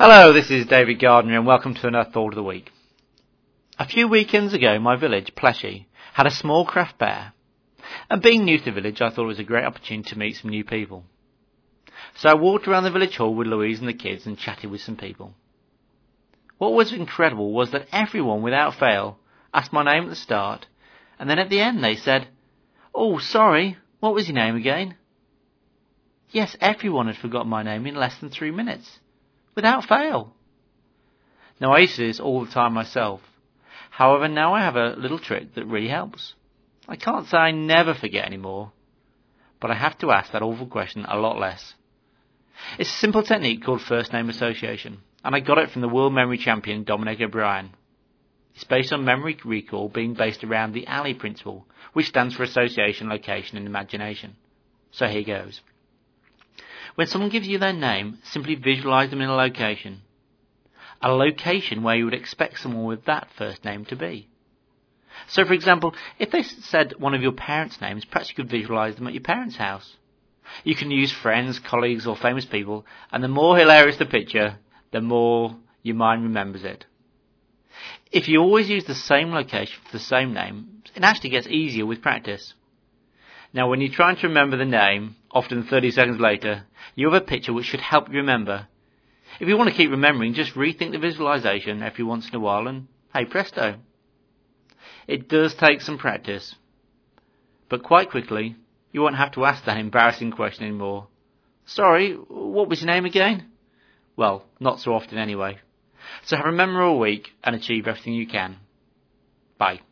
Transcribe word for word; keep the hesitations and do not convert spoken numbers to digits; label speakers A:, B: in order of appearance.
A: Hello, this is David Gardner and welcome to another Thought of the Week. A few weekends ago, my village, Pleshy, had a small craft fair. And being new to the village, I thought it was a great opportunity to meet some new people. So I walked around the village hall with Louise and the kids and chatted with some people. What was incredible was that everyone, without fail, asked my name at the start, and then at the end they said, "Oh, sorry, what was your name again?" Yes, everyone had forgotten my name in less than three minutes. Without fail. Now I used to do this all the time myself. However, now I have a little trick that really helps. I can't say I never forget anymore, but I have to ask that awful question a lot less. It's a simple technique called first name association, and I got it from the world memory champion Dominic O'Brien. It's based on memory recall being based around the A L I principle, which stands for association, location and imagination. So here goes. When someone gives you their name, simply visualize them in a location. A location where you would expect someone with that first name to be. So for example, if they said one of your parents' names, perhaps you could visualize them at your parents' house. You can use friends, colleagues or famous people, and the more hilarious the picture, the more your mind remembers it. If you always use the same location for the same name, it actually gets easier with practice. Now when you're trying to remember the name, often thirty seconds later, you have a picture which should help you remember. If you want to keep remembering, just rethink the visualization every once in a while and, hey presto. It does take some practice, but quite quickly, you won't have to ask that embarrassing question anymore. Sorry, what was your name again? Well, not so often anyway. So have a memorable week and achieve everything you can. Bye.